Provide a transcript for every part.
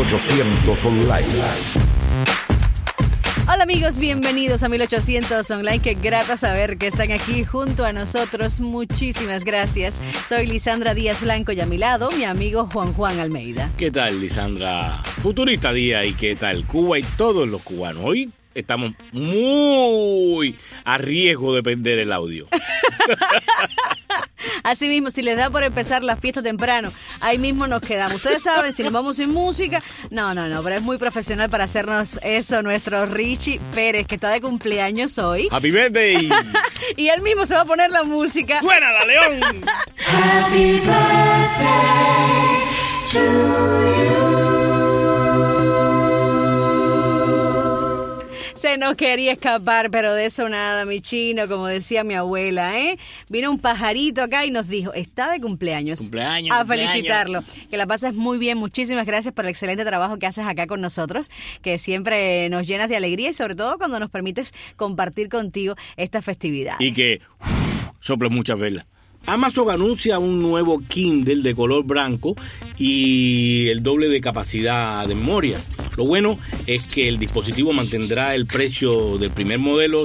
1800 Online. Hola amigos, bienvenidos a 1800 Online. Qué grato saber que están aquí junto a nosotros. Muchísimas gracias. Soy Lisandra Díaz Blanco y a mi lado mi amigo Juan Almeida. ¿Qué tal, Lisandra? Futurista día, ¿y qué tal Cuba y todos los cubanos? Hoy estamos muy a riesgo de perder el audio. Así mismo, si les da por empezar la fiesta temprano, ahí mismo nos quedamos. Ustedes saben, si nos vamos sin música, no, pero es muy profesional para hacernos eso nuestro Richie Pérez, que está de cumpleaños hoy. ¡Happy birthday! Y él mismo se va a poner la música. ¡Fuera la León! Happy birthday to you. Se nos quería escapar, pero de eso nada, mi chino, como decía mi abuela, ¿eh? Vino un pajarito acá y nos dijo, está de cumpleaños. A felicitarlo. Que la pases muy bien. Muchísimas gracias por el excelente trabajo que haces acá con nosotros, que siempre nos llenas de alegría y sobre todo cuando nos permites compartir contigo esta festividad. Y que soples muchas velas. Amazon anuncia un nuevo Kindle de color blanco y el doble de capacidad de memoria. Lo bueno es que el dispositivo mantendrá el precio del primer modelo,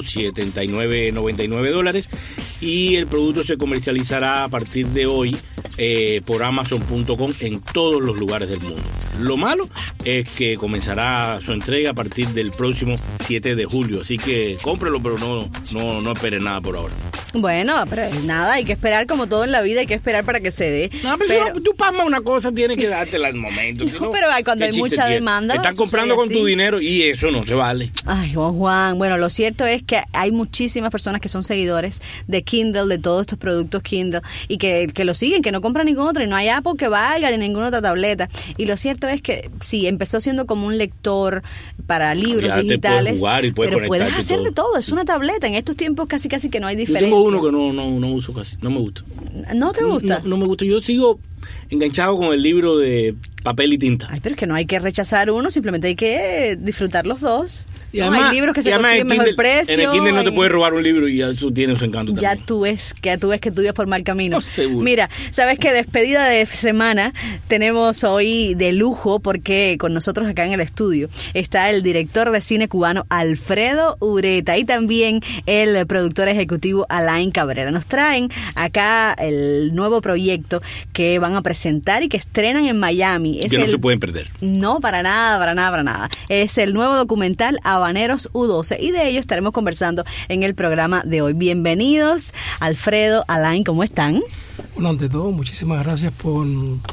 $79.99, y el producto se comercializará a partir de hoy por Amazon.com en todos los lugares del mundo. Lo malo es que comenzará su entrega a partir del próximo 7 de julio, así que cómprelo, pero no espere nada por ahora. Bueno, pero nada, hay que esperar como todo en la vida, hay que esperar para que se dé. No, pero si tú pasmas una cosa, tienes que dártela al momento. No, pero cuando hay mucha demanda. Están comprando con tu dinero y eso no se vale. Ay, Juan, bueno, lo cierto es que hay muchísimas personas que son seguidores de Kindle, de todos estos productos Kindle, y que lo siguen, que no compran ningún otro, y no hay Apple que valga ni ninguna otra tableta. Y lo cierto es que sí, empezó siendo como un lector para libros ya digitales, puedes jugar y puedes pero puedes hacer todo. De todo, es una tableta. En estos tiempos casi que no hay diferencia. Yo tengo uno que no uso casi, no me gusta. ¿No te gusta? No me gusta, yo sigo enganchado con el libro de papel y tinta. Ay, pero es que no hay que rechazar uno, simplemente hay que disfrutar los dos. Y además, hay libros que se consiguen mejor precio. En el Kindle no te puedes robar un libro y eso tiene su encanto ya también. tú ves que tú ibas por mal camino. No, seguro. Mira, sabes que despedida de semana tenemos hoy de lujo, porque con nosotros acá en el estudio está el director de cine cubano Alfredo Ureta y también el productor ejecutivo Alain Cabrera. Nos traen acá el nuevo proyecto que van a presentar y que estrenan en Miami. Que no se pueden perder. No, para nada. Es el nuevo documental Habaneros U12 y de ello estaremos conversando en el programa de hoy. Bienvenidos, Alfredo, Alain, ¿cómo están? Bueno, ante todo, muchísimas gracias por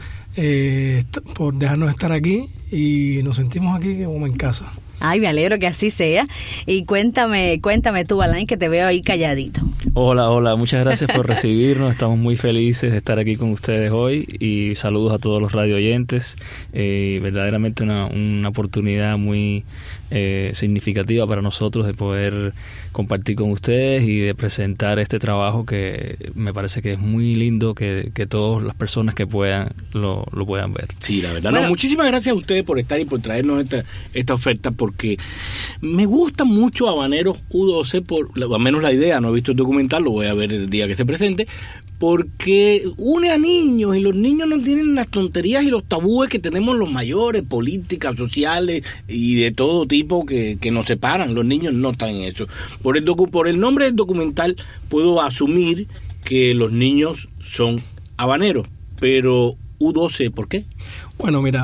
dejarnos estar aquí y nos sentimos aquí como en casa. Ay, me alegro que así sea. Y cuéntame tú, Alain, que te veo ahí calladito. Hola, muchas gracias por recibirnos. Estamos muy felices de estar aquí con ustedes hoy y saludos a todos los radio oyentes. Verdaderamente una oportunidad muy significativa para nosotros de poder compartir con ustedes y de presentar este trabajo que me parece que es muy lindo que todas las personas que puedan lo puedan ver. Sí, la verdad. Bueno, muchísimas gracias a ustedes por estar y por traernos esta oferta, porque me gusta mucho Habaneros U12, al menos la idea, no he visto el documental, lo voy a ver el día que se presente, porque une a niños y los niños no tienen las tonterías y los tabúes que tenemos los mayores, políticas, sociales y de todo tipo que nos separan. Los niños no están en eso. Por el nombre del documental puedo asumir que los niños son habaneros, pero U12, ¿por qué? Bueno, mira,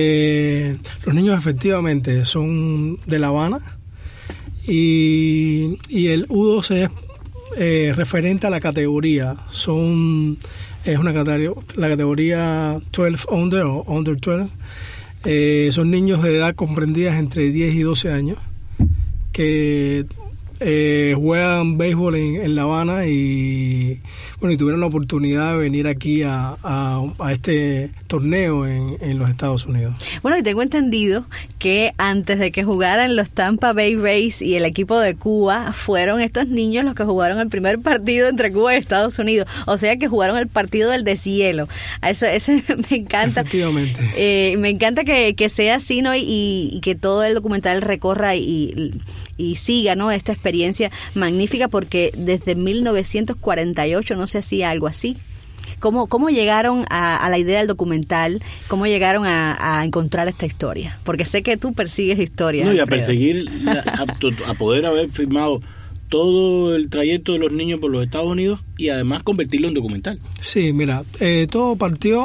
los niños efectivamente son de La Habana y el U12 es referente a la categoría. Es la categoría 12 under o under 12. Son niños de edad comprendidas entre 10 y 12 años que juegan béisbol en La Habana y tuvieron la oportunidad de venir aquí a este torneo en los Estados Unidos. Bueno, y tengo entendido que antes de que jugaran los Tampa Bay Rays y el equipo de Cuba, fueron estos niños los que jugaron el primer partido entre Cuba y Estados Unidos. O sea que jugaron el partido del deshielo. Eso me encanta. Efectivamente. Me encanta que sea así, ¿no? Y que todo el documental recorra y siga, ¿no?, esta experiencia magnífica, porque desde 1948 no se hacía algo así. ¿Cómo llegaron a la idea del documental? ¿Cómo llegaron a encontrar esta historia? Porque sé que tú persigues historias. No, y a Alfredo. perseguir, a poder haber filmado todo el trayecto de los niños por los Estados Unidos y además convertirlo en documental. Sí, mira, todo partió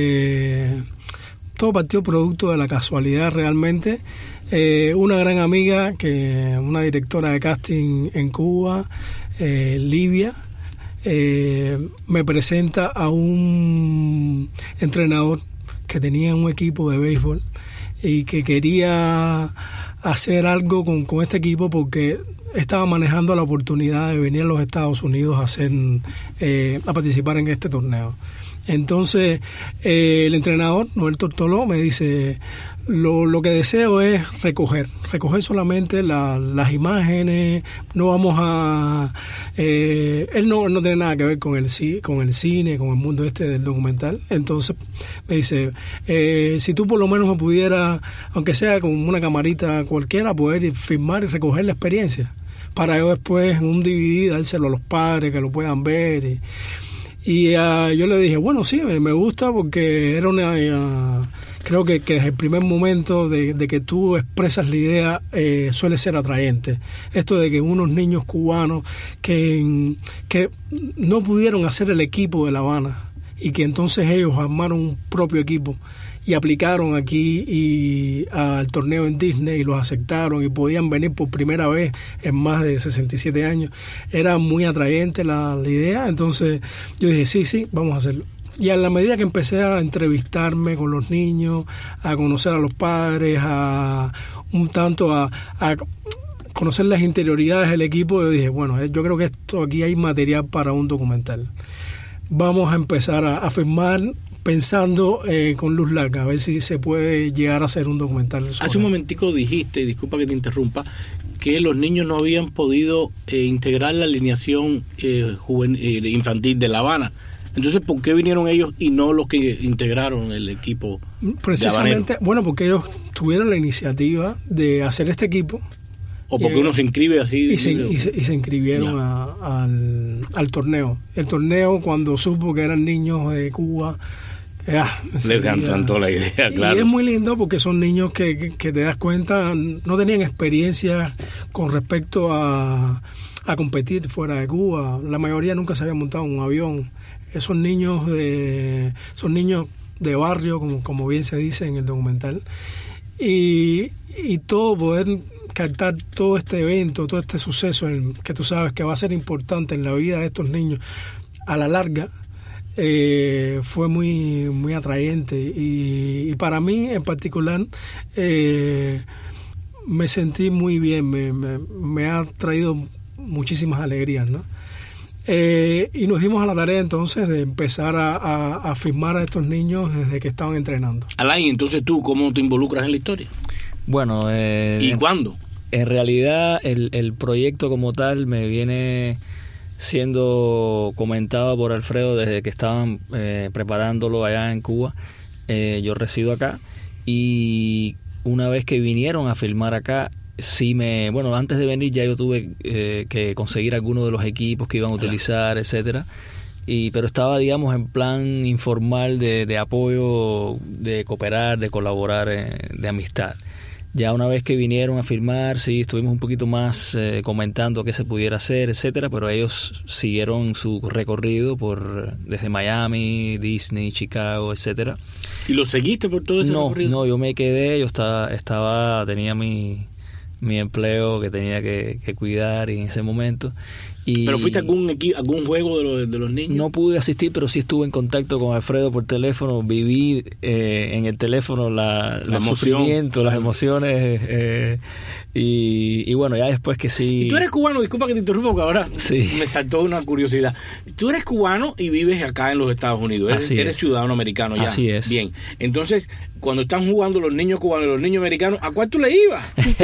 producto de la casualidad realmente. Una gran amiga, una directora de casting en Cuba, Livia, me presenta a un entrenador que tenía un equipo de béisbol y que quería hacer algo con este equipo porque estaba manejando la oportunidad de venir a los Estados Unidos a participar en este torneo. Entonces el entrenador, Noel Tortoló, me dice, lo que deseo es recoger solamente las imágenes, no vamos a... él no tiene nada que ver con el cine, con el mundo del documental. Entonces me dice, si tú por lo menos me pudieras, aunque sea con una camarita cualquiera, poder filmar y recoger la experiencia, para yo después en un DVD dárselo a los padres que lo puedan ver. Y yo le dije, bueno, sí, me gusta porque era creo que desde el primer momento de que tú expresas la idea suele ser atrayente. Esto de que unos niños cubanos que no pudieron hacer el equipo de La Habana y que entonces ellos armaron un propio equipo y aplicaron aquí al torneo en Disney y los aceptaron y podían venir por primera vez en más de 67 años. Era muy atrayente la idea, entonces yo dije, sí, vamos a hacerlo. Y a la medida que empecé a entrevistarme con los niños, a conocer a los padres, a conocer las interioridades del equipo, yo dije, bueno, yo creo que aquí hay material para un documental. Vamos a empezar a filmar pensando con luz larga, a ver si se puede llegar a hacer un documental. Hace un momentico dijiste, y disculpa que te interrumpa, que los niños no habían podido integrar la alineación infantil de La Habana. Entonces, ¿por qué vinieron ellos y no los que integraron el equipo? Precisamente, bueno, porque ellos tuvieron la iniciativa de hacer este equipo. O porque uno se inscribe así. Y se inscribieron al torneo. El torneo, cuando supo que eran niños de Cuba, le encantó la idea, claro. Y es muy lindo porque son niños que te das cuenta, no tenían experiencia con respecto a competir fuera de Cuba. La mayoría nunca se había montado en un avión. Son niños de barrio, como bien se dice en el documental. Y poder captar todo este evento, todo este suceso que tú sabes que va a ser importante en la vida de estos niños a la larga, fue muy, muy atrayente. Y para mí en particular me sentí muy bien, me ha traído muchísimas alegrías, ¿no? Y nos dimos a la tarea entonces de empezar a filmar a estos niños desde que estaban entrenando. Alain, entonces tú, ¿cómo te involucras en la historia? Bueno, ¿y cuándo? En realidad el proyecto como tal me viene siendo comentado por Alfredo desde que estaban preparándolo allá en Cuba. Yo resido acá y una vez que vinieron a filmar acá, bueno, antes de venir ya yo tuve que conseguir algunos de los equipos que iban a utilizar, etcétera. Pero estaba, digamos, en plan informal de apoyo, de cooperar, de colaborar, de amistad. Ya una vez que vinieron a filmar, sí, estuvimos un poquito más comentando qué se pudiera hacer, etcétera, pero ellos siguieron su recorrido desde Miami, Disney, Chicago, etcétera. ¿Y lo seguiste por todo ese recorrido? No, yo me quedé, yo tenía mi empleo que tenía que cuidar en ese momento. ¿Pero fuiste a algún juego de los niños? No pude asistir, pero sí estuve en contacto con Alfredo por teléfono. Viví en el teléfono los sufrimientos, las emociones. Y bueno, ya después que sí... ¿Y tú eres cubano? Disculpa que te interrumpa, porque ahora sí me saltó una curiosidad. Tú eres cubano y vives acá en los Estados Unidos. Eres ciudadano americano ya. Así es. Bien. Entonces, cuando están jugando los niños cubanos y los niños americanos, ¿a cuál tú le ibas?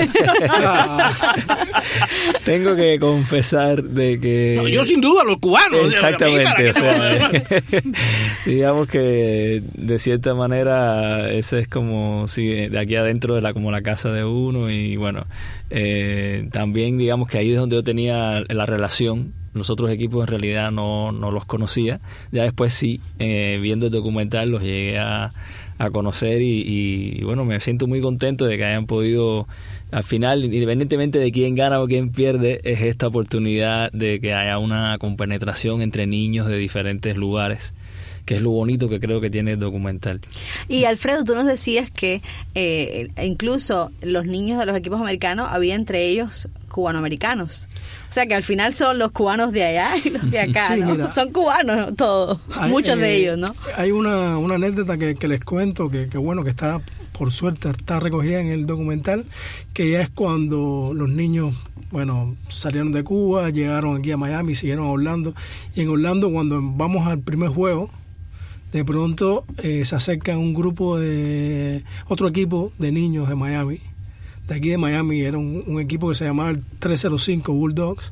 Tengo que confesar de que... No, yo sin duda, los cubanos. Exactamente. O sea, digamos que de cierta manera ese es como si de aquí adentro de como la casa de uno. Y bueno, también digamos que ahí es donde yo tenía la relación los otros equipos en realidad no los conocía. Ya después sí, viendo el documental los llegué a conocer y bueno, me siento muy contento de que hayan podido, al final, independientemente de quién gana o quién pierde, es esta oportunidad de que haya una compenetración entre niños de diferentes lugares, que es lo bonito que creo que tiene el documental. Y Alfredo, tú nos decías que incluso los niños de los equipos americanos, había entre ellos cubanoamericanos. O sea que al final son los cubanos de allá y los de acá, sí, ¿no? Mira, son cubanos todos, muchos de ellos, ¿no? Hay una anécdota que les cuento que bueno, que está, por suerte, está recogida en el documental, que ya es cuando los niños, bueno, salieron de Cuba, llegaron aquí a Miami, siguieron a Orlando, y en Orlando, cuando vamos al primer juego, de pronto se acerca un grupo otro equipo de niños de Miami, de aquí de Miami, era un equipo que se llamaba el 305 Bulldogs,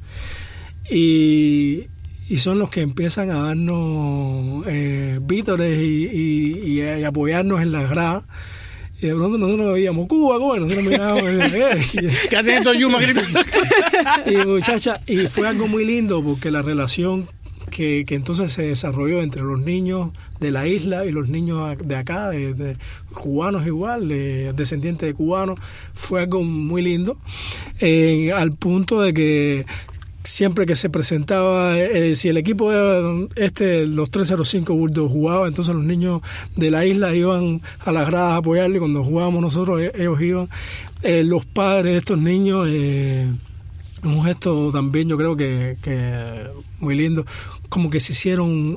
y son los que empiezan a darnos vítores y apoyarnos en las gradas. Y de pronto nosotros veíamos Cuba, nosotros mirábamos ¿qué hacen estos Yuma gritos? Y muchacha, y fue algo muy lindo porque la relación que entonces se desarrolló entre los niños de la isla y los niños de acá, de cubanos igual, descendientes de cubanos, fue algo muy lindo, al punto de que siempre que se presentaba, si el equipo los 305 Bulldogs jugaba, entonces los niños de la isla iban a las gradas a apoyarle. Cuando jugábamos nosotros, ellos iban. Los padres de estos niños, un gesto también yo creo que muy lindo, como que se hicieron,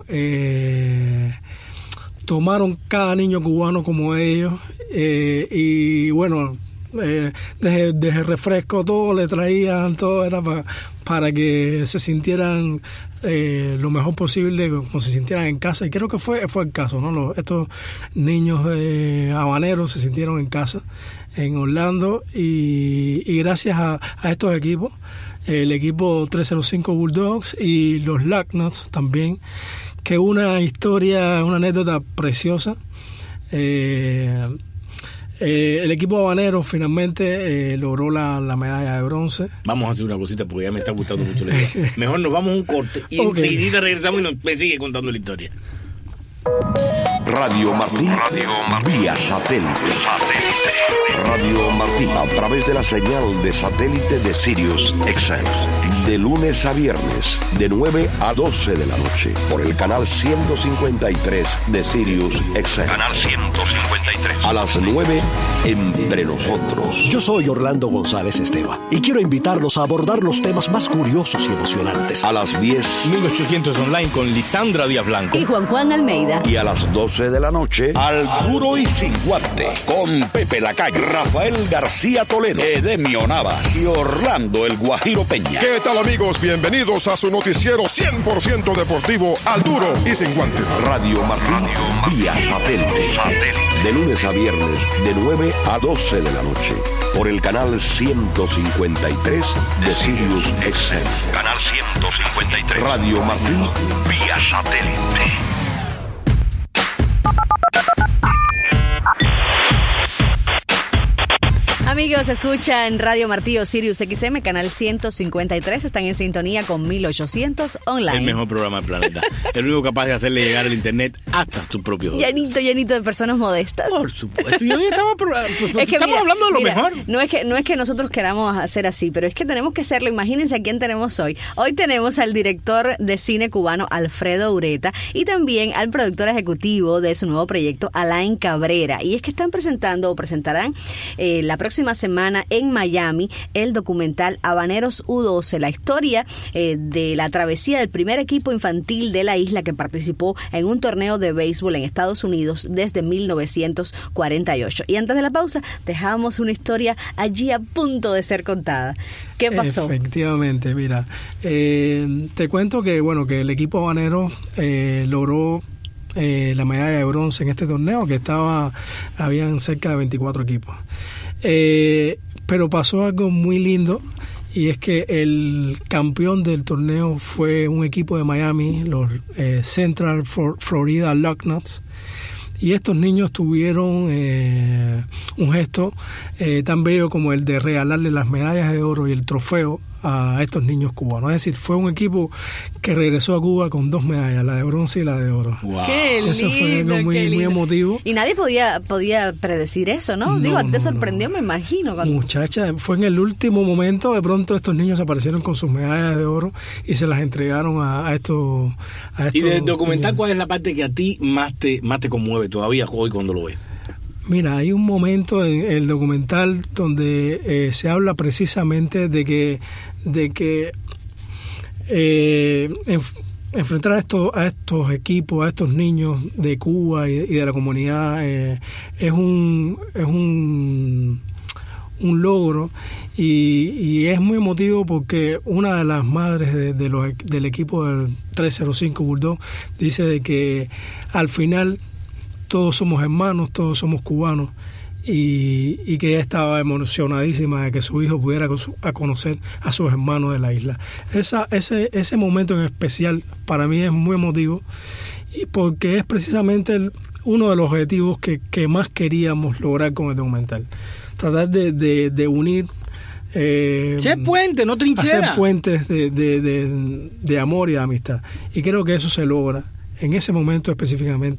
tomaron cada niño cubano como ellos, y bueno, desde refresco todo le traían, todo era para que se sintieran lo mejor posible, como se sintieran en casa, y creo que fue el caso, ¿no? Estos niños habaneros se sintieron en casa en Orlando, y gracias a estos equipos, el equipo 305 Bulldogs y los Lugnuts también, que una anécdota preciosa. El equipo habanero finalmente logró la medalla de bronce. Vamos a hacer una cosita porque ya me está gustando mucho la idea. Mejor nos vamos a un corte y enseguida regresamos y me sigue contando la historia. Radio Martí, vía satélite. Radio Martí, a través de la señal de satélite de Sirius XM, de lunes a viernes, de 9 a 12 de la noche, por el canal 153 de Sirius XM. Canal 153. A las 9, Entre Nosotros. Yo soy Orlando González Esteva y quiero invitarlos a abordar los temas más curiosos y emocionantes. A las 10, 1800 online con Lisandra Díaz Blanco y Juan Almeida. Y a las 12 de la noche, Al Duro y Sin Guante, con Pepe Lacalle, Rafael García Toledo, Edemio Navas y Orlando El Guajiro Peña. ¿Qué tal, amigos? Bienvenidos a su noticiero 100% deportivo, Al Duro y Sin Guante. Radio Martí, vía satélite. De lunes a viernes, de 9 a 12 de la noche, por el canal 153 de Sirius XM. Canal 153. Radio Martí, vía satélite. Amigos, escuchan Radio Martí o Sirius XM, canal 153. Están en sintonía con 1800 online. El mejor programa del planeta. El único capaz de hacerle llegar el internet hasta tus propios hogares. Llenito de personas modestas. Por supuesto. Yo estamos hablando de lo mejor. No es que nosotros queramos hacer así, pero es que tenemos que hacerlo. Imagínense a quién tenemos hoy. Hoy tenemos al director de cine cubano, Alfredo Ureta, y también al productor ejecutivo de su nuevo proyecto, Alain Cabrera. Y es que presentarán la próxima semana en Miami el documental Habaneros U12, la historia de la travesía del primer equipo infantil de la isla que participó en un torneo de béisbol en Estados Unidos desde 1948. Y antes de la pausa dejamos una historia allí a punto de ser contada. ¿Qué pasó? Efectivamente, mira, te cuento que que el equipo habanero logró la medalla de bronce en este torneo, que habían cerca de 24 equipos. Pero pasó algo muy lindo, y es que el campeón del torneo fue un equipo de Miami, los Central Florida Lugnuts, y estos niños tuvieron un gesto tan bello como el de regalarle las medallas de oro y el trofeo a estos niños cubanos. Es decir, fue un equipo que regresó a Cuba con 2 medallas, la de bronce y la de oro. Wow. Qué lindo, eso fue algo muy emotivo. Y nadie podía predecir eso, ¿no? Digo, te sorprendió, me imagino. Muchacha, fue en el último momento, de pronto estos niños aparecieron con sus medallas de oro y se las entregaron a estos Y del documental, niños. ¿cuál es la parte que a ti más te conmueve todavía hoy cuando lo ves? Mira, hay un momento en el documental donde se habla precisamente de que enfrentar a estos equipos, a estos niños de Cuba y de la comunidad es un logro y es muy emotivo porque una de las madres del equipo del 305 Bulldog dice de que al final todos somos hermanos, todos somos cubanos y que ella estaba emocionadísima de que su hijo pudiera a conocer a sus hermanos de la isla. Ese momento en especial para mí es muy emotivo y porque es precisamente uno de los objetivos que más queríamos lograr con el documental. Tratar de unir... ser puente, no trinchera. Hacer puentes de amor y de amistad. Y creo que eso se logra en ese momento específicamente.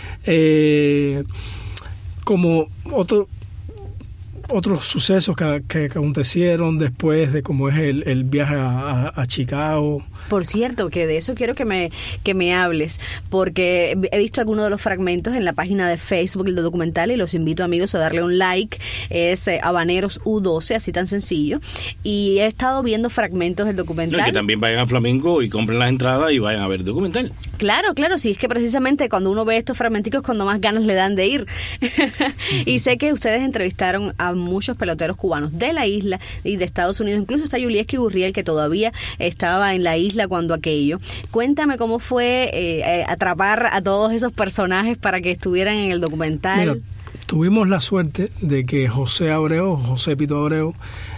Como otros sucesos que acontecieron después de como es el viaje a Chicago. Por cierto, que de eso quiero que me hables, porque he visto algunos de los fragmentos en la página de Facebook del documental y los invito, amigos, a darle un like. Es Habaneros U12, así tan sencillo. Y he estado viendo fragmentos del documental. No, y que también vayan a Flamenco y compren las entradas y vayan a ver el documental. Claro, sí, es que precisamente cuando uno ve estos fragmenticos cuando más ganas le dan de ir. Y sé que ustedes entrevistaron a muchos peloteros cubanos de la isla y de Estados Unidos. Incluso está Yulieski Gurriel, que todavía estaba en la isla cuando aquello. Cuéntame cómo fue atrapar a todos esos personajes para que estuvieran en el documental. Mira, tuvimos la suerte de que José Pito Abreu,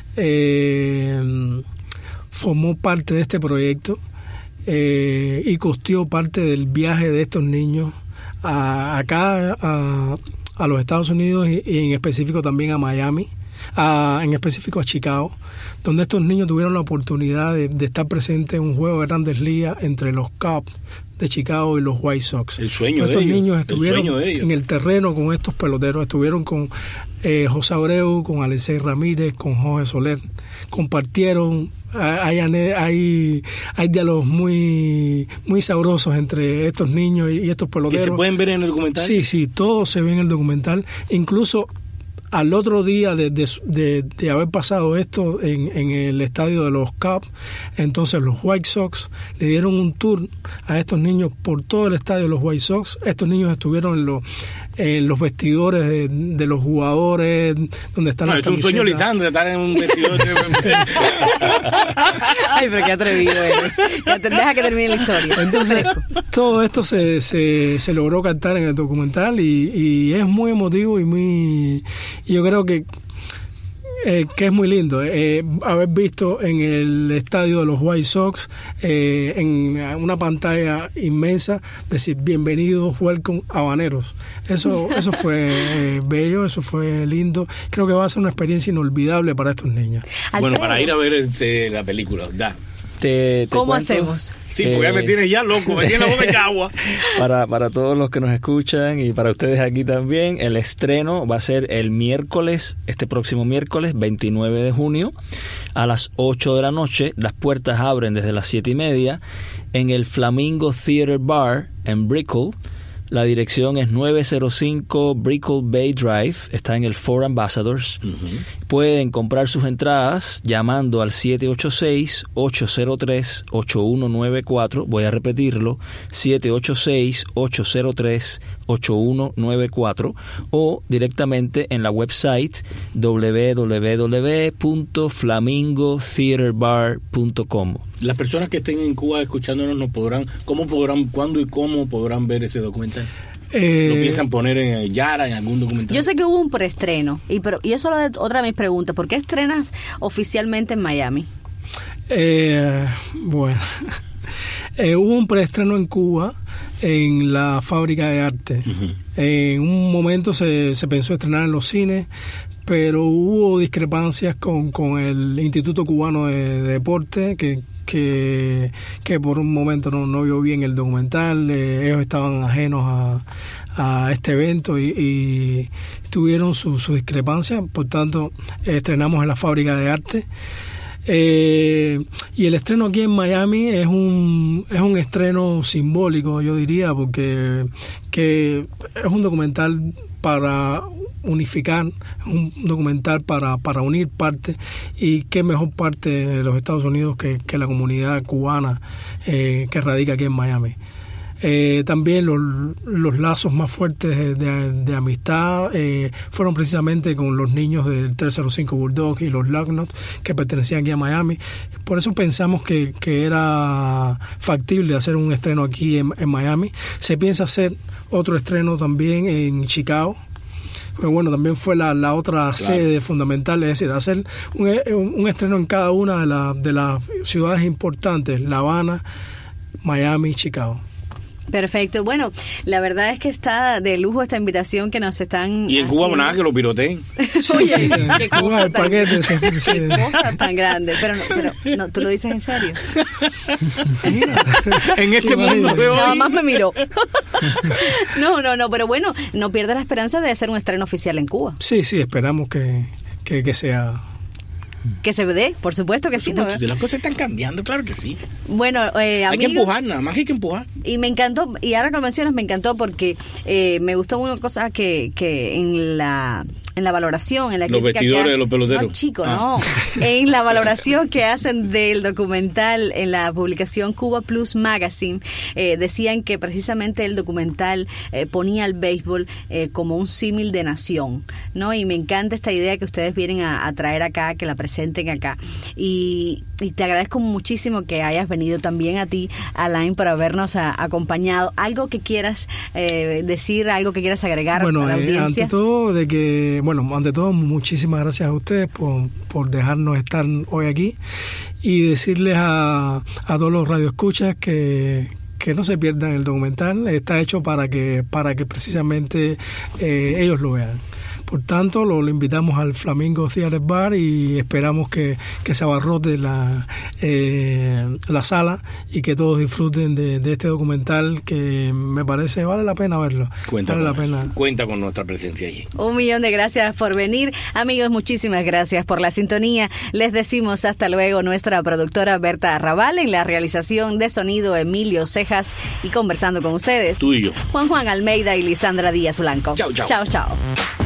formó parte de este proyecto y costeó parte del viaje de estos niños a los Estados Unidos y en específico también a Miami, en específico a Chicago, donde estos niños tuvieron la oportunidad de estar presentes en un juego de Grandes Ligas entre los Cubs de Chicago y los White Sox. El sueño de estos ellos. niños estuvieron De ellos. en el terreno con estos peloteros, estuvieron con José Abreu, con Alexei Ramírez, con Jorge Soler, compartieron. Hay diálogos muy sabrosos entre estos niños y estos peloteros. ¿Que se pueden ver en el documental? Sí, todo se ve en el documental. Incluso al otro día de haber pasado esto en el estadio de los Cubs, entonces los White Sox le dieron un tour a estos niños por todo el estadio de los White Sox. Estos niños estuvieron en los vestidores de los jugadores, donde están las es un sueño, Lisandro, estar en un vestidor. Ay, pero qué atrevido eres. Deja que termine la historia. Entonces, todo esto se logró captar en el documental y es muy emotivo y yo creo que es muy lindo haber visto en el estadio de los White Sox en una pantalla inmensa decir bienvenidos, welcome Habaneros. Eso fue bello, eso fue lindo. Creo que va a ser una experiencia inolvidable para estos niños. Alfredo, bueno, para ir a ver la película, ¿Cómo cuento, hacemos? Sí, porque ya me tienes ya loco, me tienes la boca de agua. Para todos los que nos escuchan y para ustedes aquí también, el estreno va a ser el miércoles, este próximo miércoles, 29 de junio, a las 8 de la noche. Las puertas abren desde las 7:30 en el Flamingo Theater Bar en Brickell. La dirección es 905 Brickell Bay Drive, está en el Four Ambassadors. Pueden comprar sus entradas llamando al 786-803-8194. Voy a repetirlo, 786-803-8194 o directamente en la website www.flamingotheaterbar.com. Las personas que estén en Cuba escuchándonos cuándo y cómo podrán ver ese documental. ¿Lo piensan poner en Yara, en algún documental? Yo sé que hubo un preestreno, y eso es otra de mis preguntas. ¿Por qué estrenas oficialmente en Miami? Bueno, hubo un preestreno en Cuba en la Fábrica de Arte. En un momento se pensó estrenar en los cines, pero hubo discrepancias con el Instituto Cubano de Deporte, que por un momento no vio bien el documental. Ellos estaban ajenos a este evento y tuvieron sus discrepancias. Por tanto, estrenamos en la Fábrica de Arte. Y el estreno aquí en Miami es un estreno simbólico, yo diría, porque que es un documental para unificar, un documental para unir partes, y qué mejor parte de los Estados Unidos que la comunidad cubana que radica aquí en Miami. También los lazos más fuertes de amistad fueron precisamente con los niños del 305 Bulldog y los Lugnuts, que pertenecían aquí a Miami. Por eso pensamos que era factible hacer un estreno aquí en Miami. Se piensa hacer otro estreno también en Chicago. Pero bueno, también fue la otra sede fundamental, es decir, hacer un estreno en cada una de las ciudades importantes: La Habana, Miami, Chicago. Perfecto. Bueno, la verdad es que está de lujo esta invitación que nos están Y en Cuba haciendo. Nada, que lo piroteen. Oye, qué cosa el tan, paquete, sí. qué cosa tan grande. Pero no, ¿tú lo dices en serio? En este mundo de Nada hoy. más me miró. No, pero bueno, no pierda la esperanza de hacer un estreno oficial en Cuba. Sí, esperamos que sea. Que se dé, por supuesto que sí. ¿no? Las cosas están cambiando, claro que sí. Bueno, Hay amigos, que empujar, nada más que hay que empujar. y me encantó, y ahora que lo mencionas, me encantó porque me gustó una cosa que en la valoración, en la Los crítica que vestidores de hacen- los peloteros. No, chico, Ah. no. En la valoración que hacen del documental en la publicación Cuba Plus Magazine, decían que precisamente el documental ponía al béisbol como un símil de nación, ¿no? Y me encanta esta idea que ustedes vienen a traer acá, que la presenten acá. Y te agradezco muchísimo que hayas venido también a ti, Alain, por habernos acompañado. ¿Algo que quieras decir, algo que quieras agregar Bueno, a la audiencia? ante todo, muchísimas gracias a ustedes por dejarnos estar hoy aquí, y decirles a todos los radioescuchas que no se pierdan el documental. Está hecho para que precisamente ellos lo vean. Por tanto, lo invitamos al Flamingo Theater Bar y esperamos que se abarrote la sala y que todos disfruten de este documental, que me parece vale la pena verlo. Cuenta con nuestra presencia allí. 1.000.000 de gracias por venir. Amigos, muchísimas gracias por la sintonía. Les decimos hasta luego. Nuestra productora Berta Arrabal, en la realización de sonido Emilio Cejas, y conversando con ustedes Tú y yo. Juan Almeida y Lisandra Díaz Blanco. Chao, chao. Chao, chao.